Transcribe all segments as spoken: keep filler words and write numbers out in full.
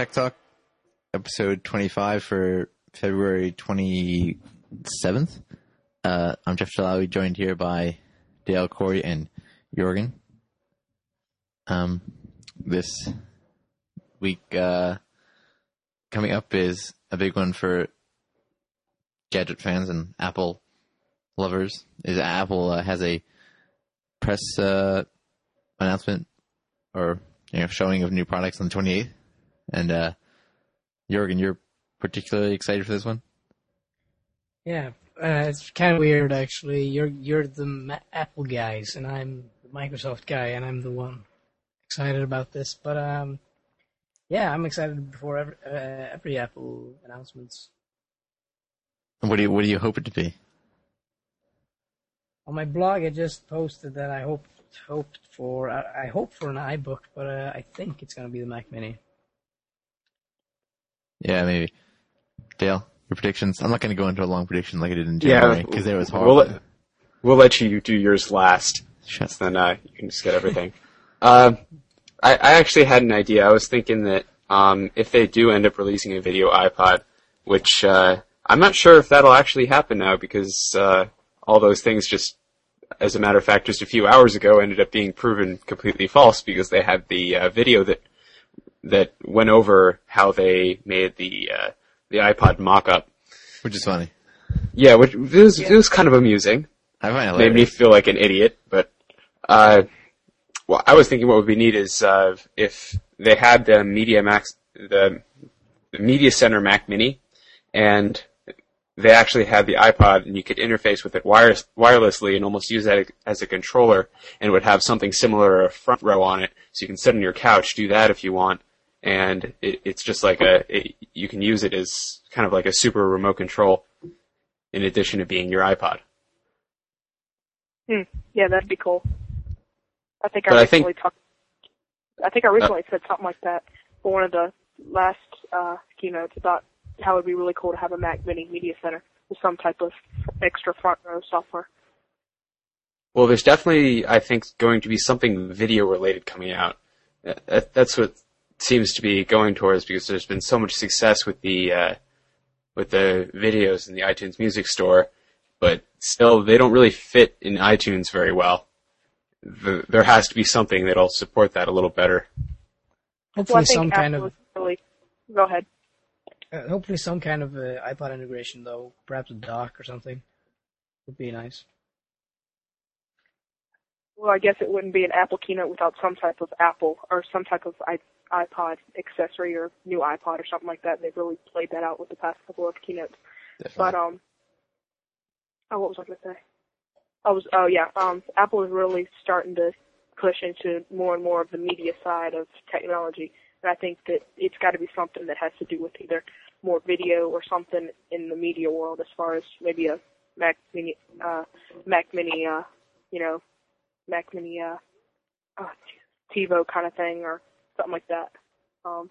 Tech Talk, episode twenty-five for February twenty-seventh. Uh, I'm Jeff Shalawi, joined here by Dale, Corey, and Jorgen. Um, this week uh, coming up is a big one for gadget fans and Apple lovers. Is Apple uh, has a press uh, announcement or you know showing of new products on the twenty-eighth, and uh, Jorgen, you're particularly excited for this one? Yeah, uh, it's kind of weird actually. You're you're the Ma- Apple guys, and I'm the Microsoft guy, and I'm the one excited about this. But um, yeah, I'm excited before every, uh, every Apple announcements. What do you what do you hope it to be? On my blog, I just posted that I hoped hoped for I, I hope for an iBook, but uh, I think it's gonna be the Mac Mini. Yeah, maybe. Dale, your predictions? I'm not going to go into a long prediction like I did in January because yeah, it was horrible. We'll let, we'll let you do yours last. Sure. So then uh, you can just get everything. uh, I, I actually had an idea. I was thinking that um, if they do end up releasing a video iPod, which uh, I'm not sure if that'll actually happen now because uh, all those things just, as a matter of fact, just a few hours ago ended up being proven completely false because they had the uh, video that that went over how they made the uh, the iPod mock-up. Which is funny. Yeah, which it was, yeah. It was kind of amusing. I find it hilarious. Made me feel like an idiot, but uh, well, I was thinking what would be neat is uh, if they had the Media Max, the, the Media Center Mac Mini, and they actually had the iPod, and you could interface with it wires, wirelessly and almost use that as a controller, and it would have something similar, a front row on it, so you can sit on your couch, do that if you want. And it, it's just like a, it, you can use it as kind of like a super remote control in addition to being your iPod. Hmm. Yeah, that'd be cool. I think but I I recently think, talked, I think I recently uh, said something like that for one of the last, uh, keynotes about how it'd be really cool to have a Mac Mini Media Center with some type of extra front row software. Well, there's definitely, I think, going to be something video related coming out. That, that's what seems to be going towards because there's been so much success with the uh, with the videos in the iTunes Music Store, but still they don't really fit in iTunes very well. The, there has to be something that'll support that a little better. Hopefully, well, some kind of really, go ahead. Uh, hopefully, some kind of uh, iPod integration, though, perhaps a dock or something, would be nice. Well, I guess it wouldn't be an Apple keynote without some type of Apple or some type of I- iPod accessory or new iPod or something like that. They've really played that out with the past couple of keynotes. Definitely. But um, oh, what was I going to say? I was oh yeah, um, Apple is really starting to push into more and more of the media side of technology, and I think that it's got to be something that has to do with either more video or something in the media world, as far as maybe a Mac Mini, uh, Mac Mini, uh, you know. Mac Mini, uh, uh, TiVo kind of thing, or something like that. Um,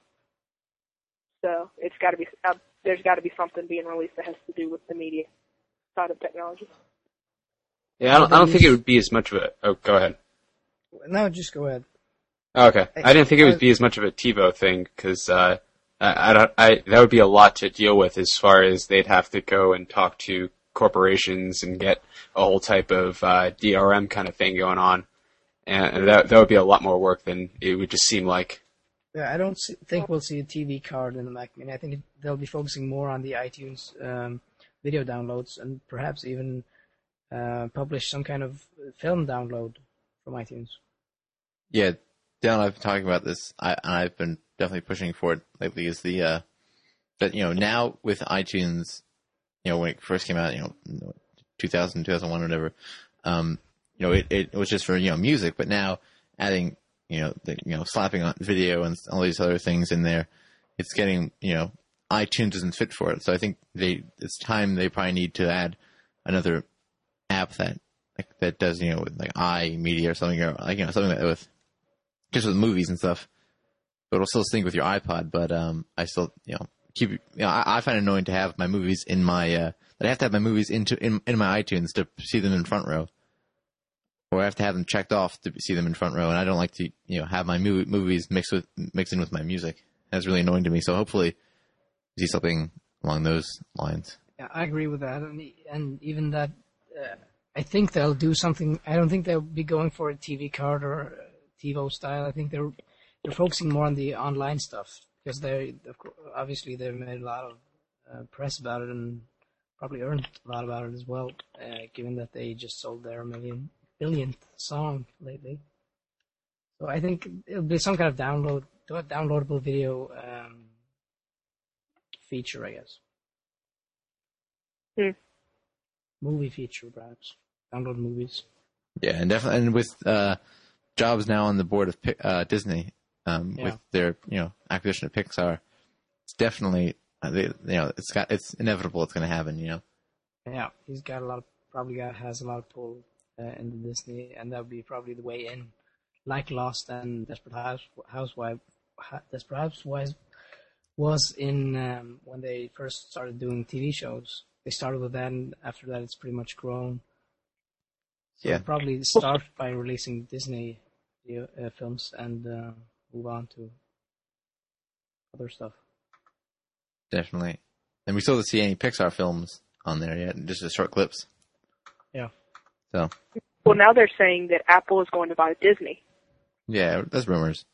so it's got to be, uh, there's got to be something being released that has to do with the media side of technology. Yeah, I don't, I don't think it would be as much of a. Oh, go ahead. No, just go ahead. Oh, okay, I didn't think it would be as much of a TiVo thing because uh, I, I don't. I that would be a lot to deal with as far as they'd have to go and talk to corporations and get a whole type of uh, D R M kind of thing going on, and that that would be a lot more work than it would just seem like. Yeah, I don't see, think we'll see a T V card in the Mac Mini. I think it, they'll be focusing more on the iTunes um, video downloads and perhaps even uh, publish some kind of film download from iTunes. Yeah, Dale and I've been talking about this, I, and I've been definitely pushing for it lately. Is the uh, that you know now with iTunes. You know, when it first came out, you know, two thousand, two thousand one, whatever, um, you know, it, it was just for, you know, music, but now adding, you know, the, you know, slapping on video and all these other things in there, it's getting, you know, iTunes isn't fit for it. So I think they, it's time they probably need to add another app that, like, that does, you know, with like iMedia or something, or like, you know, something like that with, just with movies and stuff, but it'll still sync with your iPod, but, um, I still, you know, keep, you know, I, I find it annoying to have my movies in my, uh, that I have to have my movies into, in, in my iTunes to see them in front row. Or I have to have them checked off to see them in front row, and I don't like to, you know, have my movie, movies mixed with, mixed in with my music. That's really annoying to me. So hopefully, we see something along those lines. Yeah, I agree with that, and and even that. Uh, I think they'll do something. I don't think they'll be going for a T V card or TiVo style. I think they're they're focusing more on the online stuff because they obviously they've made a lot of uh, press about it and probably earned a lot about it as well. Uh, given that they just sold their million billionth song lately, so I think it'll be some kind of download downloadable video um, feature, I guess. Hmm. Movie feature, perhaps. Download movies. Yeah, and definitely, and with uh, Jobs now on the board of uh, Disney, um, Yeah. with their you know acquisition of Pixar, it's definitely uh, they, you know it's got it's inevitable it's going to happen. You know. Yeah, he's got a lot of probably got has a lot of pull uh, in the Disney, and that would be probably the way in, like Lost and Desperate House, Housewife, Desperate Housewives was in um, when they first started doing T V shows. They started with that, and after that, it's pretty much grown. So Yeah. probably start by releasing Disney uh, films and uh, move on to other stuff. Definitely, and we still don't see any Pixar films on there yet, just the short clips. Yeah. So. Well, now they're saying that Apple is going to buy Disney. Yeah, that's rumors.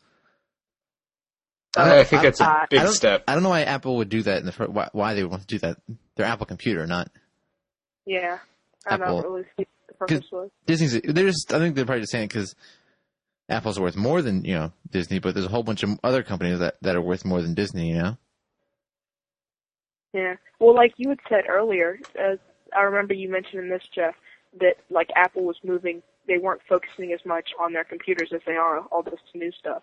I, I think that's a I- big I don't, step. I don't know why Apple would do that in the first, why, why they would want to do that. Their Apple computer, not Yeah, I don't Apple. really see what the purpose was. Disney's. They're just, I think they're probably just saying it because Apple's worth more than you know Disney, but there's a whole bunch of other companies that, that are worth more than Disney. You know. Yeah. Well, like you had said earlier, uh, I remember you mentioning this, Jeff, that like Apple was moving, they weren't focusing as much on their computers as they are all this new stuff.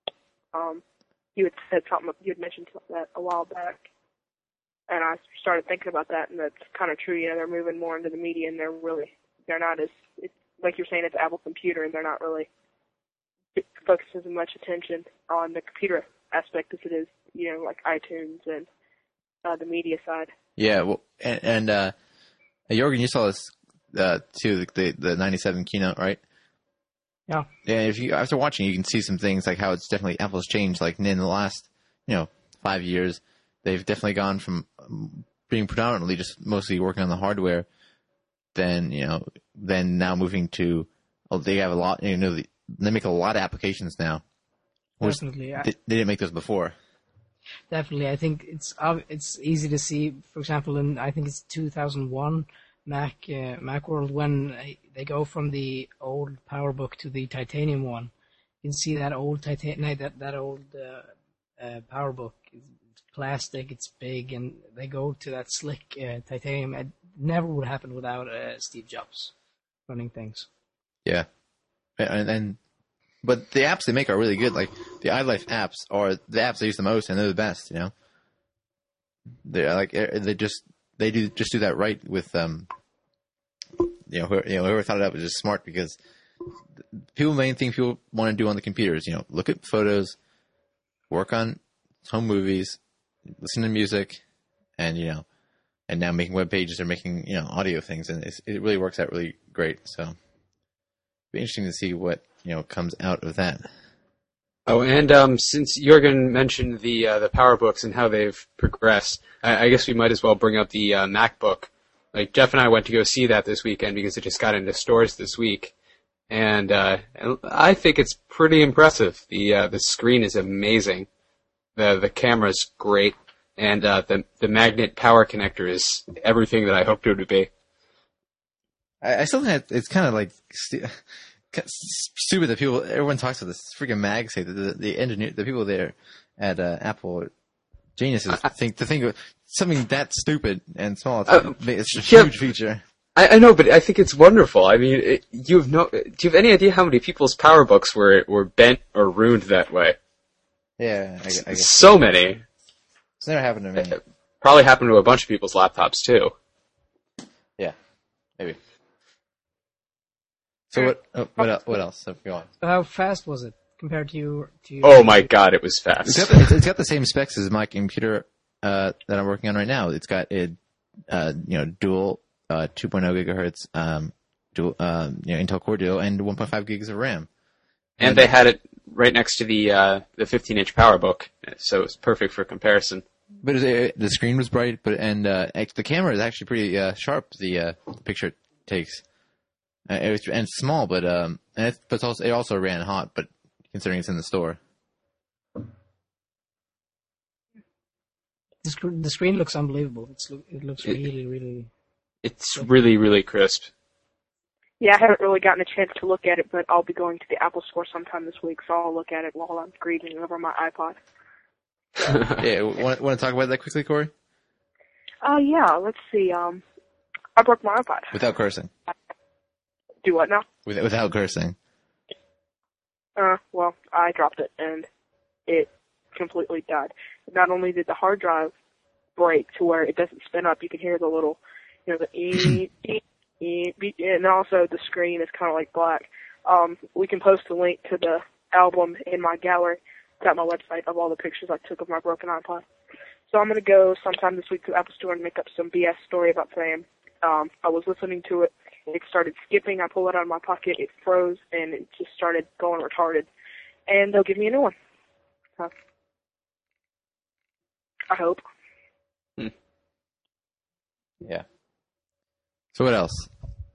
Um, you had said something, you had mentioned that a while back, and I started thinking about that, and that's kind of true. You know, they're moving more into the media, and they're really, they're not as, it's, like you're saying, it's Apple computer, and they're not really focusing as much attention on the computer aspect as it is, you know, like iTunes and uh, the media side. Yeah. Well, and, and uh, Jorgen, you saw this uh, too, the the ninety-seven keynote, right? Yeah. Yeah. If you after watching, you can see some things like how it's definitely Apple's changed. Like in the last, you know, five years, they've definitely gone from being predominantly just mostly working on the hardware, then you know, then now moving to, oh, they have a lot. You know, they make a lot of applications now. Definitely. They, they didn't make those before. Definitely, I think it's uh, it's easy to see. For example, in I think it's two thousand one Mac uh, Macworld when they go from the old PowerBook to the titanium one. You can see that old titanium that that old uh, uh, PowerBook. It's plastic, it's big, and they go to that slick uh, titanium. It never would happen without uh, Steve Jobs running things. Yeah, and, and but the apps they make are really good. Like the iLife apps are the apps I use the most, and they're the best. You know, they're like they just they do just do that right with um. You know, whoever, you know, whoever thought it up was just smart because people main thing people want to do on the computers. You know, look at photos, work on home movies, listen to music, and you know, and now making web pages or making you know audio things, and it's, it really works out really great. So, it'll be interesting to see what you know comes out of that. Oh, and um, since Jorgen mentioned the uh, the PowerBooks and how they've progressed, I, I guess we might as well bring up the uh, MacBook. Like Jeff and I went to go see that this weekend because it just got into stores this week, and uh, I think it's pretty impressive. The uh, the screen is amazing, the the camera's great, and uh, the the magnet power connector is everything that I hoped it would be. I, I still think it's kind of like stu- stupid that people everyone talks about this freaking MagSafe. The, the, the engineer, the people there at uh, Apple. Geniuses I, think to think of something that stupid and small. It's, uh, it's a yeah, huge feature. I, I know, but I think it's wonderful. I mean, it, you have no. Do you have any idea how many people's PowerBooks were were bent or ruined that way? Yeah, I, I guess so many. It's never happened to me. It probably happened to a bunch of people's laptops too. Yeah, maybe. So what? Oh, what else? What else? So go on. How fast was it? Compared to you, to you. Oh my god, it was fast. It's got, the, it's got the same specs as my computer uh, that I'm working on right now. It's got a uh, you know dual uh, two point oh gigahertz um, dual uh, you know Intel Core Duo and one point five gigs of RAM. And, and they had it right next to the uh, the fifteen inch PowerBook, so it's perfect for comparison. But it, the screen was bright, but and uh, the camera is actually pretty uh, sharp. The uh, picture it takes, uh, it was, and it's small, but um, and it's, but it's also, it also ran hot. But considering it's in the store, The, sc- the screen looks unbelievable. It's, lo- it looks It- really, really. It's really, really crisp. Yeah, I haven't really gotten a chance to look at it, but I'll be going to the Apple Store sometime this week, so I'll look at it while I'm grieving over my iPod. yeah. Want, want to talk about that quickly, Corey? Uh, yeah, let's see. Um, I broke my iPod. Without cursing. Do what now? With, without cursing. Uh, well, I dropped it, and it completely died. Not only did the hard drive break to where it doesn't spin up, you can hear the little, you know, the ee, ee, ee, ee, and also the screen is kind of like black. Um, we can post a link to the album in my gallery. It's at my website of all the pictures I took of my broken iPod. So I'm going to go sometime this week to Apple Store and make up some B S story about saying um, I was listening to it, it started skipping, I pulled it out of my pocket, it froze, and it just started going retarded. And they'll give me a new one. So, I hope. Hmm. Yeah. So what else?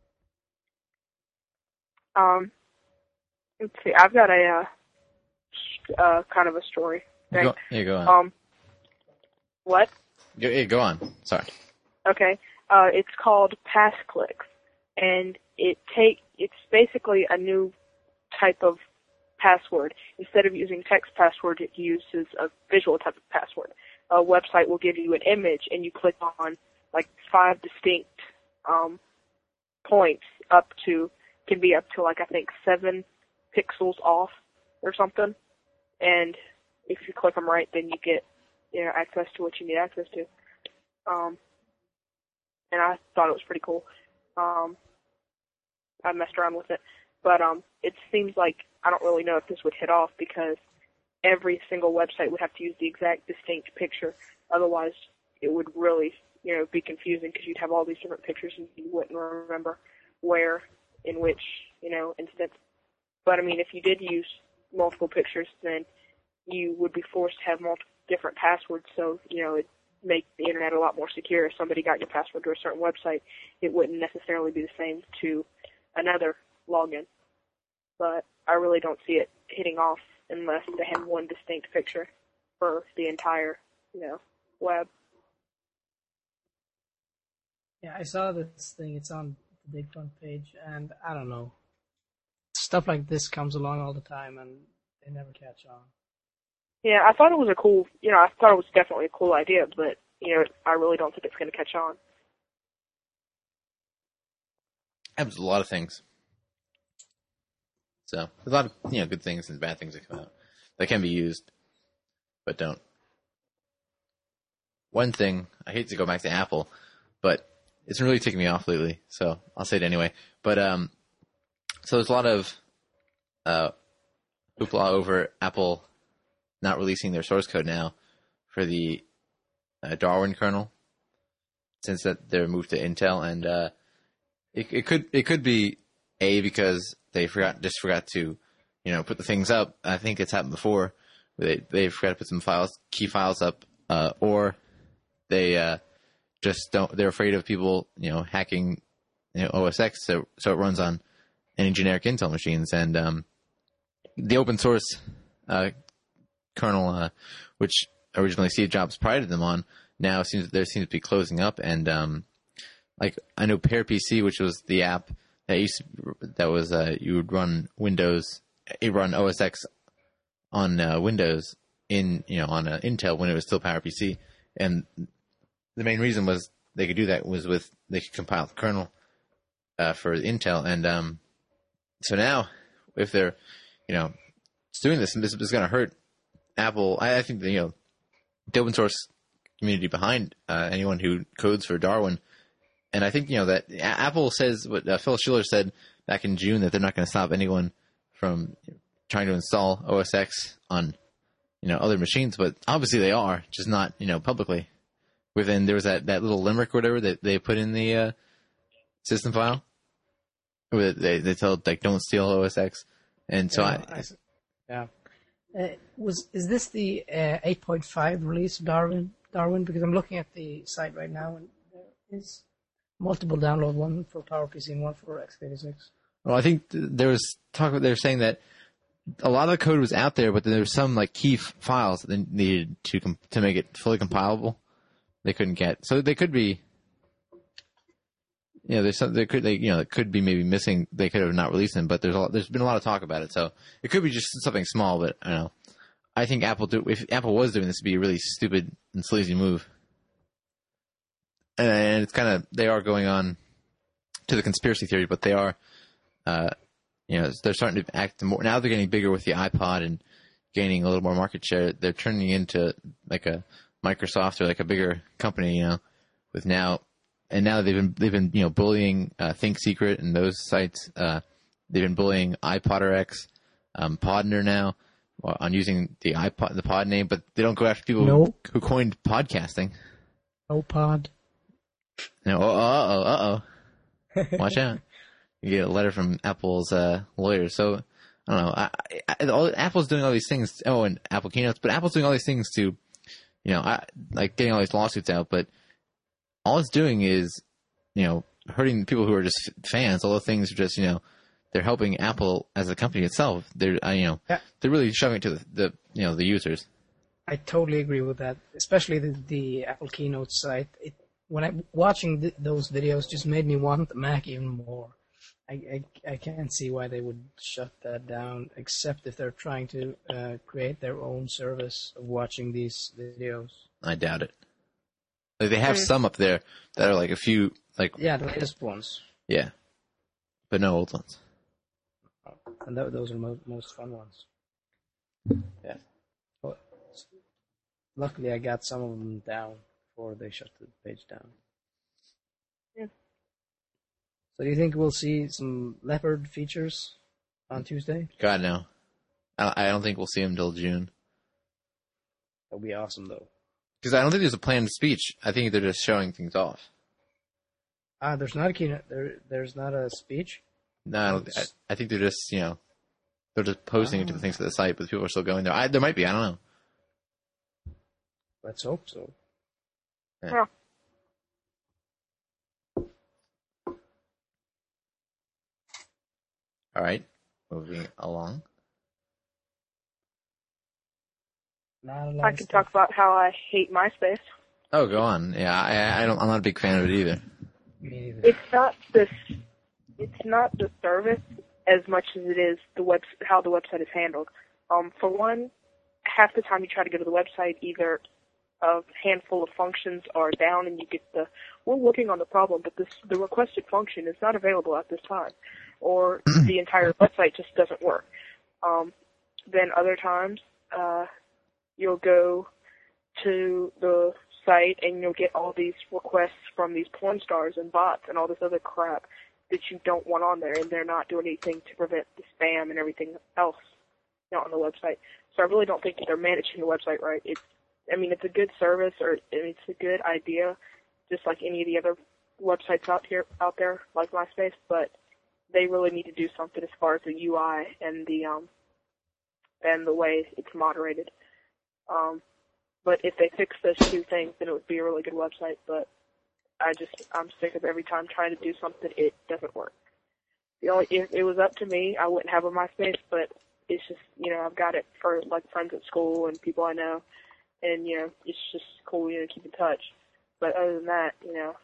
Um, let's see, I've got a, uh, uh kind of a story thing. Go, yeah, go on. Um, what? Go, yeah, go on. Sorry. Okay. Uh, it's called PassClicks, and it take it's basically a new type of password. Instead of using text password, it uses a visual type of password. A website will give you an image, and you click on like five distinct um, points up to can be up to like I think seven pixels off or something. And if you click them right, then you get you know access to what you need access to. Um, and I thought it was pretty cool. Um, I messed around with it, but um, it seems like I don't really know if this would hit off because every single website would have to use the exact distinct picture. Otherwise, it would really, you know, be confusing because you'd have all these different pictures and you wouldn't remember where, in which, you know, instance. But I mean, if you did use multiple pictures, then you would be forced to have multiple different passwords. So, you know, it make the internet a lot more secure. If somebody got your password to a certain website, it wouldn't necessarily be the same to another login. But I really don't see it hitting off unless they have one distinct picture for the entire, you know, web. Yeah, I saw this thing. It's on the big front page, and I don't know. Stuff like this comes along all the time, and they never catch on. Yeah, I thought it was a cool, you know, I thought it was definitely a cool idea, but, you know, I really don't think it's going to catch on. Happens with a lot of things. So, there's a lot of, you know, good things and bad things that come out that can be used, but don't. One thing, I hate to go back to Apple, but it's really ticking me off lately, so I'll say it anyway. But, um, so there's a lot of, uh, hoopla over Apple not releasing their source code now for the uh, Darwin kernel, since that they're moved to Intel, and uh, it, it could it could be a because they forgot just forgot to you know put the things up. I think it's happened before. Where they they forgot to put some files key files up, uh, or they uh, just don't. They're afraid of people you know hacking you know, O S X, so so it runs on any generic Intel machines, and um, the open source. Uh, kernel, uh, which originally Steve Jobs prided them on, now seems there seems to be closing up. And um, like I know PowerPC, which was the app that used to, that was uh, you would run Windows, it run O S X on uh, Windows in you know on uh, Intel when it was still PowerPC, and the main reason was they could do that was with they could compile the kernel uh, for Intel, and um, so now if they're you know doing this, this is going to hurt Apple. I, I think the, you know the open source community behind uh, anyone who codes for Darwin, and I think you know that Apple says what uh, Phil Schiller said back in June that they're not going to stop anyone from trying to install O S X on you know other machines, but obviously they are, just not you know publicly. Within there was that, that little limerick or whatever that they put in the uh, system file, where they they tell like don't steal O S X, and so yeah, I, I, yeah. Uh, was is this the uh, eight point five release of Darwin? Darwin, because I'm looking at the site right now, and there is multiple download, one for PowerPC and one for x eighty-six. Well, I think th- there was talk. They were saying that a lot of the code was out there, but there was some like key f- files that they needed to com- to make it fully compilable. They couldn't get, so they could be. You know, there's some, there could, they, you know, it could be maybe missing. They could have not released them, but there's a lot, there's been a lot of talk about it. So it could be just something small, but I don't know. I think Apple do, if Apple was doing this, it'd be a really stupid and sleazy move. And it's kind of, they are going on to the conspiracy theory, but they are, uh, you know, they're starting to act more, now they're getting bigger with the iPod and gaining a little more market share. They're turning into like a Microsoft or like a bigger company, you know, with now, and now they've been, they've been, you know, bullying, uh, ThinkSecret and those sites. Uh, they've been bullying iPodderX, um, Podner now on using the iPod, the pod name, but they don't go after people Nope. who, who coined podcasting. No pod. No, uh oh, uh oh. Watch out. You get a letter from Apple's, uh, lawyers. So, I don't know. I, I, all, Apple's doing all these things. Oh, and Apple keynotes, but Apple's doing all these things to, you know, I, like getting all these lawsuits out, but all it's doing is, you know, hurting people who are just f- fans. All the things are just, you know, they're helping Apple as a company itself. They're, uh, you know, Yeah. they're really shoving it to the, the, you know, the users. I totally agree with that, especially the, the Apple Keynote site. It, when I watching th- those videos, just made me want the Mac even more. I, I I can't see why they would shut that down, except if they're trying to uh, create their own service of watching these videos. I doubt it. Like they have Mm. some up there that are like a few, like, Yeah, the latest ones, yeah, but no old ones. and th- those are mo- most fun ones. Yeah. But luckily, I got some of them down before they shut the page down. Yeah. So do you think we'll see some Leopard features on Tuesday? God, no. I, I don't think we'll see him till June. That would be awesome, though. Because I don't think there's a planned speech. I think they're just showing things off. Ah, there's not a keynote. There, there's not a speech. No, I, don't, I, I think they're just, you know, they're just posting Oh. it to the things to the site, but people are still going there. I, there might be, I don't know. Let's hope so. Yeah. All right, moving along. Not a lot I of can stuff. talk about how I hate MySpace. Oh, go on. Yeah, I, I don't. I'm not a big fan of it either. Me neither. It's not this. It's not the service as much as it is the web how the website is handled. Um, for one, half the time you try to go to the website, either a handful of functions are down, and you get the we're working on the problem, but this the requested function is not available at this time, or the entire website just doesn't work. Um, then other times, uh, you'll go to the site and you'll get all these requests from these porn stars and bots and all this other crap that you don't want on there, and they're not doing anything to prevent the spam and everything else, you know, on the website. So I really don't think that they're managing the website right. It's, I mean, it's a good service, or it's a good idea, just like any of the other websites out here, out there, like MySpace. But they really need to do something as far as the U I and the um and the way it's moderated. Um, but if they fix those two things, then it would be a really good website. But I just, I'm sick of every time trying to do something, it doesn't work. The only, if it was up to me, I wouldn't have a MySpace, but it's just, you know, I've got it for like friends at school and people I know, and you know, it's just cool, you know, to keep in touch. But other than that, you know,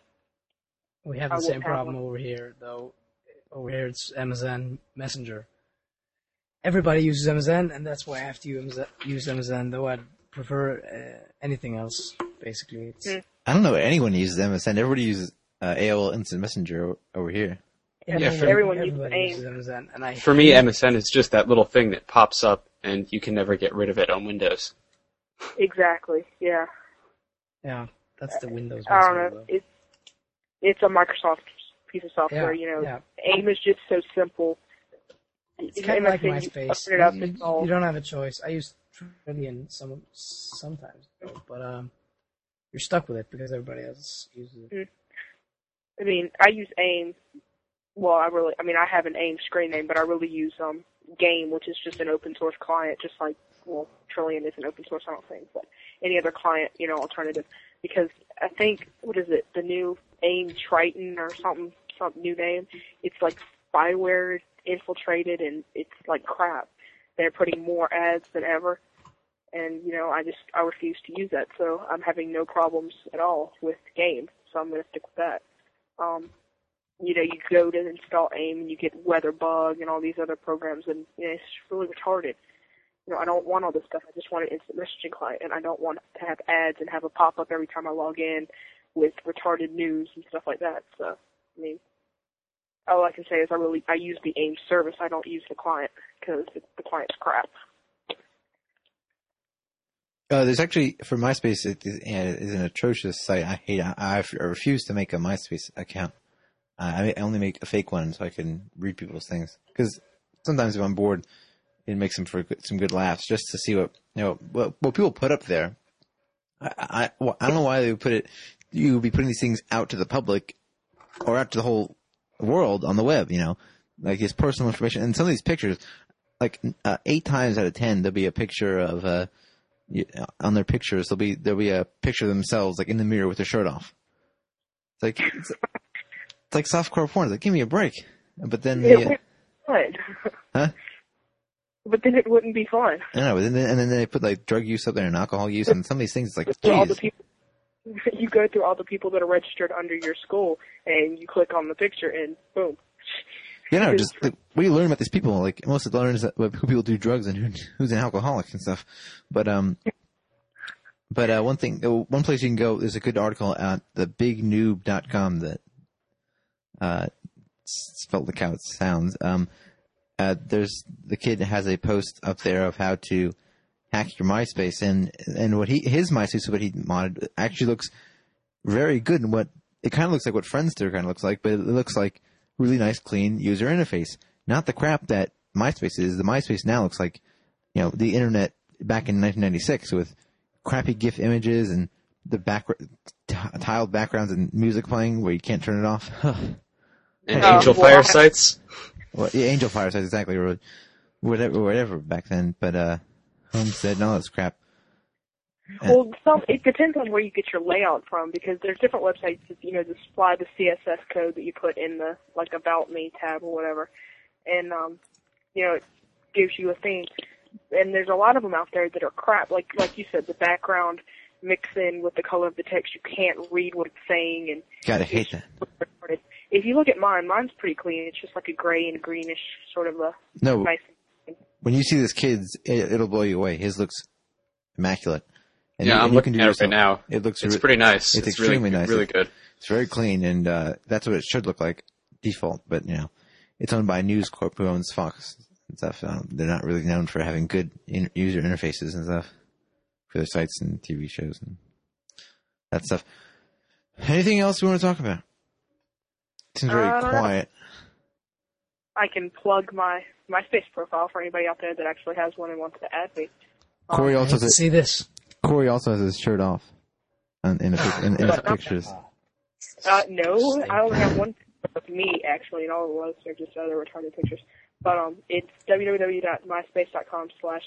We have I the won't same have problem one. over here, though. Over here, it's Amazon Messenger. Everybody uses Amazon, and that's why I have to use use Amazon, though I'd prefer uh, anything else, basically. It's, Mm. I don't know if anyone uses M S N. Everybody uses uh, A O L Instant Messenger o- over here. Yeah, for- Everyone uses everybody AIM. uses Amazon, and I For me, hate- M S N is just that little thing that pops up, and you can never get rid of it on Windows. exactly, yeah. Yeah, that's the Windows I don't Messenger, know. though. It's it's a Microsoft piece of software. Yeah, you know, yeah. AIM is just so simple. It's kind of like M S N, you MySpace. open it up, You, it's all- you don't have a choice. I use Trillion some sometimes, though, but um, you're stuck with it because everybody else uses it. I mean, I use AIM. Well, I really, I mean, I have an AIM screen name, but I really use um Game, which is just an open source client, just like, well, Trillion is an open source, I don't think, but any other client, you know, alternative. Because I think, what is it, the new AIM Triton or something, some new name, it's like spyware infiltrated and it's like crap. They're putting more ads than ever. And, you know, I just, I refuse to use that. So I'm having no problems at all with Game. So I'm going to stick with that. Um, you know, you go to install AIM and you get WeatherBug and all these other programs, and you know, it's really retarded. You know, I don't want all this stuff. I just want an instant messaging client, and I don't want to have ads and have a pop-up every time I log in with retarded news and stuff like that. So, I mean, all I can say is I really, I use the AIM service. I don't use the client because the client's crap. Uh, there's actually, for MySpace, it is, it is an atrocious site. I hate it. I, I refuse to make a MySpace account. Uh, I only make a fake one so I can read people's things. Because sometimes if I'm bored, it makes them for good, some good laughs just to see what, you know, what, what people put up there. I, I, well, I don't know why they would put it, you would be putting these things out to the public or out to the whole world on the web, you know, like it's personal information. And some of these pictures, like uh, eight times out of ten, there'll be a picture of, uh, on their pictures, there'll be, there'll be a picture of themselves like in the mirror with their shirt off. It's like, it's, it's like softcore porn. It's like, give me a break. But then it the, uh, wouldn't be fun. Huh? But then it wouldn't be fun. I know, and then, and then they put like drug use up there and alcohol use and some of these things. It's like, all the geez. people, you go through all the people that are registered under your school, and you click on the picture, and boom. You know, just like, what do you learn about these people? Like most of the learn is that who people do drugs and who, who's an alcoholic and stuff. But um, but uh, one thing, one place you can go. There's a good article at the big noob dot com that uh spelled like how it sounds. Um, uh, there's the kid has a post up there of how to hack your MySpace, and and what he his MySpace, what he modded, actually looks very good. And what it kind of looks like what Friendster kind of looks like, but it looks like really nice, clean user interface. Not the crap that MySpace is. The MySpace now looks like, you know, the internet back in nineteen ninety-six with crappy GIF images and the back t- tiled backgrounds and music playing where you can't turn it off. And Oh, Angel well, Fire I- sites. Well, yeah, Angel Fire sites, exactly, or whatever, whatever back then. But uh, Holmes said, no, that's crap. Well, some, it depends on where you get your layout from, because there's different websites that, you know, display the C S S code that you put in the, like, About Me tab or whatever. And, um, you know, it gives you a theme. And there's a lot of them out there that are crap. Like, like you said, the background mix in with the color of the text. You can't read what it's saying. And God, I hate that. If you look at mine, mine's pretty clean. It's just like a gray and greenish sort of a No, nice. when you see this kid's, it, it'll blow you away. His looks immaculate. And Yeah, you, I'm and you looking can do at it yourself- right now. It looks It's re- pretty nice. It's, It's extremely really, nice. really It's- good. It's very clean, and uh, that's what it should look like default. But you know, it's owned by News Corp, who owns Fox and stuff. Um, they're not really known for having good in- user interfaces and stuff for their sites and T V shows and that stuff. Anything else we want to talk about? Seems very Uh, quiet. I can plug my MySpace profile for anybody out there that actually has one and wants to add me. Um, Corey I also hate to has see this. Corey also has his shirt off in, in, a, pic- in, in his pictures. Uh, no, I only have one of me, actually, and all it was are just other retarded pictures. But um, it's www.myspace.com slash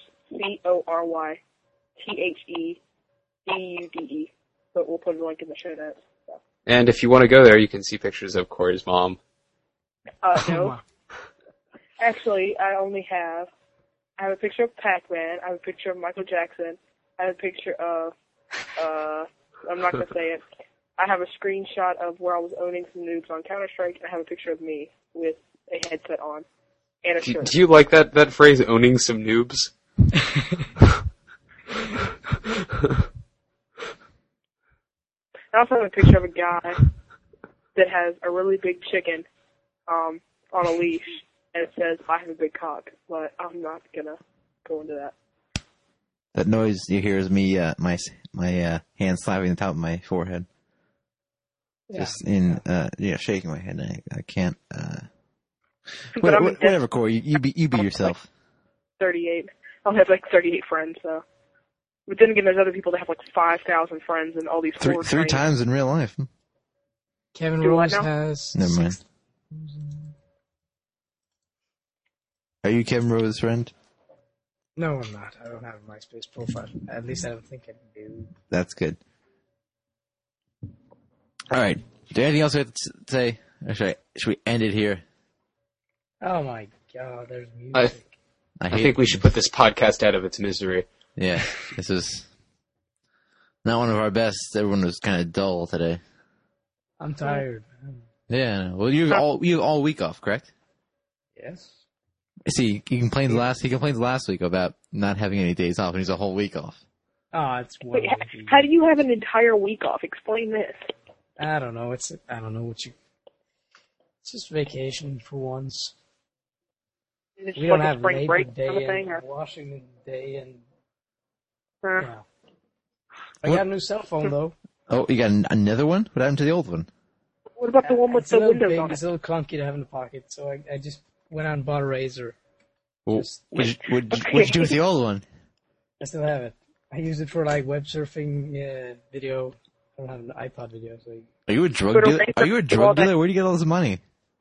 C-O-R-Y-T-H-E-D-U-D-E. But we'll put a link in the show notes. So. And if you want to go there, you can see pictures of Corey's mom. Uh, no. Actually, I only have, I have a picture of Pac-Man, I have a picture of Michael Jackson, I have a picture of, uh, I'm not going to say it. I have a screenshot of where I was owning some noobs on Counter-Strike, and I have a picture of me with a headset on and a Do, shirt. do you like that, that phrase, owning some noobs? I also have a picture of a guy that has a really big chicken um, on a leash, and it says, I have a big cock, but I'm not going to go into that. That noise you hear is me, uh, my my uh, hand slapping the top of my forehead. Yeah. Just in, uh, yeah, shaking my head. I, I can't, uh, But whatever, I'm in whatever, Corey, you, you be, you be yourself. thirty-eight. I'll have like thirty-eight friends, so. But then again, there's other people that have like five thousand friends and all these Three, four three times in real life. Kevin Do what Rose now? has. Never mind. six- Are you Kevin Rose's friend? No, I'm not. I don't have a MySpace profile. At least I don't think I do. That's good. All right. Is there anything else we have to say? Or should, I, should we end it here? Oh my god, there's music. I, I, I hate think we should put this podcast out of its misery. Yeah, this is not one of our best. Everyone was kind of dull today. I'm tired, man. Yeah. Well, you have all you have all week off, correct? Yes. See, he complained last. He complained last week about not having any days off, and he's a whole week off. Oh, it's one Wait, of how, the- how do you have an entire week off? Explain this. I don't know. It's I don't know what you. It's just vacation for once. Is it We just don't like a have spring Labor break Day kind of thing? and Or, Washington Day and uh, yeah. I What? got a new cell phone though. Oh, you got an, another one? What happened to the old one? what about the one with It's a the little windows big. on It's it? a little clunky to have in the pocket, so I, I just went out and bought a razor. Well, Just- what'd, you, what'd, you, what'd you do with the old one? I still have it. I use it for like web surfing uh, video. I don't have an iPod video, so Are you a drug Put a dealer? razor Are you a through drug all that- dealer? Where do you get all this money?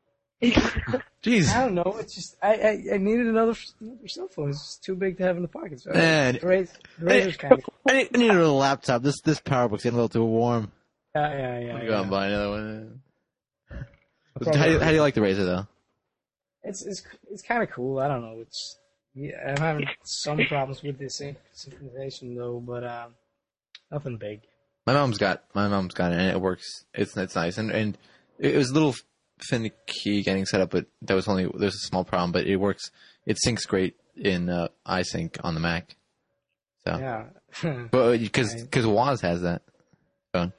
Jeez. I don't know. It's just I, I, I needed another, another cell phone. It's just too big to have in the pocket. So Man. the razor, the razor's kind of I need, I need a little laptop. This this PowerBook's getting a little too warm. yeah, yeah, yeah. I'm going yeah. to buy another one. I'll How probably- do, you, how do you like the razor, though? It's it's it's kind of cool. I don't know. It's yeah, I'm having some problems with the syn- synchronization though, but um, nothing big. My mom's got my mom's got it, and it works. It's it's nice, and and it was a little finicky getting set up, but that was only there's a small problem, but it works. It syncs great in uh, iSync on the Mac. So, Yeah. but because Right. because Woz has that phone.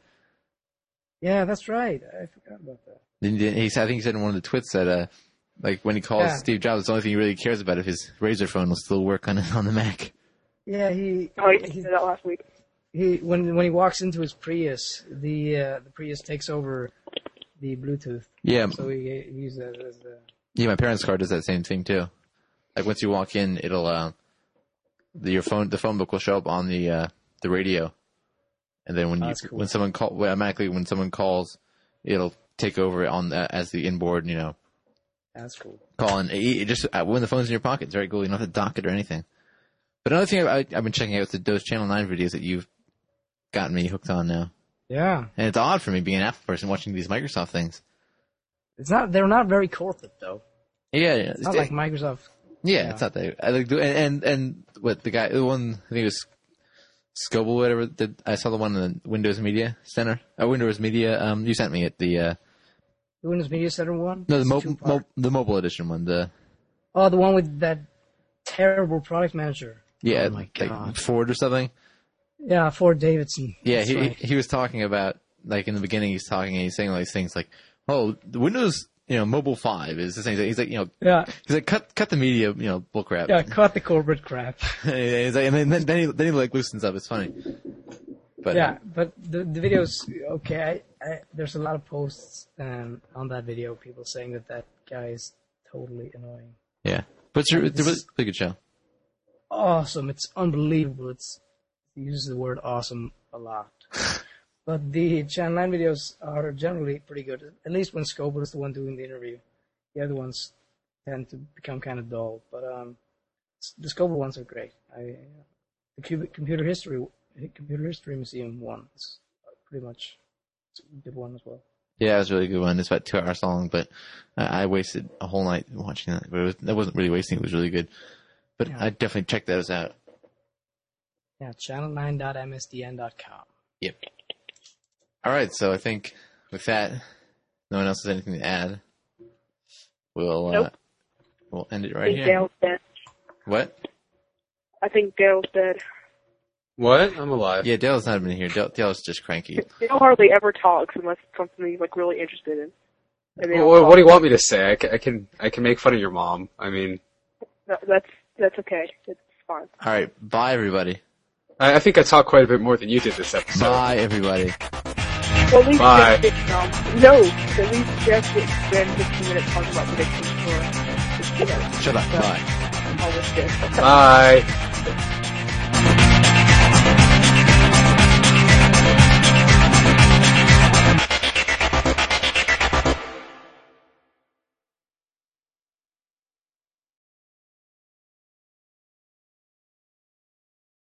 Yeah, that's right. I forgot about that. He, he said- I think he said in one of the tweets that uh, like when he calls Yeah. Steve Jobs, the only thing he really cares about if his Razor phone will still work on on the Mac. Yeah, he Oh, you he, did that last week. he when when he walks into his Prius, the uh, the Prius takes over the Bluetooth. Yeah, So he, he uses that as the yeah. My parents' car does that same thing too. Like once you walk in, it'll uh, the, your phone the phone book will show up on the uh, the radio, and then when Oh, you that's cool. when someone call well, automatically when someone calls, it'll take over on the, as the inboard. You know, that's cool. call and it, it just uh, when the phone's in your pocket, it's very cool. You don't have to dock it or anything. But another thing I, I've been checking out is the, those Channel Nine videos that you've gotten me hooked on now, Yeah, and it's odd for me being an Apple person watching these Microsoft things. it's not. They're not very corporate though. Yeah, It's not like Microsoft. Yeah, Yeah. it's not that. I like do and, and and what the guy, the one I think it was Scoble, whatever. Did I saw the one in the Windows Media Center? Uh, Windows Media. Um, you sent me it. The uh, The Windows Media Center one. no, the It's mo- two-part. mo- the mobile edition one. The Oh, the one with that terrible product manager. yeah, Oh my like God. Ford or something. Yeah, Ford Davidson. Yeah, That's he right. he was talking about like in the beginning. He's talking and he's saying all these things like, oh, the Windows, you know, Mobile Five is the same. He's like, you know, Yeah, he's like, cut cut the media, you know, bull crap. yeah, cut the corporate crap. He's like, and then then he, then he like loosens up. It's funny. But Yeah, but the the video's okay. I, I, there's a lot of posts um, on that video, people saying that that guy is totally annoying. yeah, but it's, a- it's a really, really good show. Awesome! It's unbelievable. It's it uses the word awesome a lot. But the Channel nine videos are generally pretty good. At least when Scoble is the one doing the interview. The other ones tend to become kind of dull. But um, the Scoble ones are great. I, the Cubic Computer History Computer History Museum one is pretty much it's a good one as well. Yeah, it was a really good one. It's about two hours long, but I I wasted a whole night watching that. But it was, that wasn't really wasting. It was really good. But Yeah. I definitely check those out. Yeah, channel nine dot m s d n dot com. Yep. All right, so I think with that, no one else has anything to add. We'll uh, Nope. we'll end it I right think here. Dale's dead. What? I think Dale's dead. What? I'm alive. Yeah, Dale's not been here. Dale, Dale's just cranky. Dale hardly ever talks unless it's something he's like really interested in. And they don't Well, what talk. do you want me to say? I can, I can I can make fun of your mom. I mean, That, that's that's okay. It's fine. All right, bye everybody. I, I think I talked quite a bit more than you did this episode. Bye everybody. Well, at least Bye. Jeff did, um, no, at least Jeff did spend fifteen minutes talking about predictions for the keynote. Shut up. Bye. All this shit. Bye.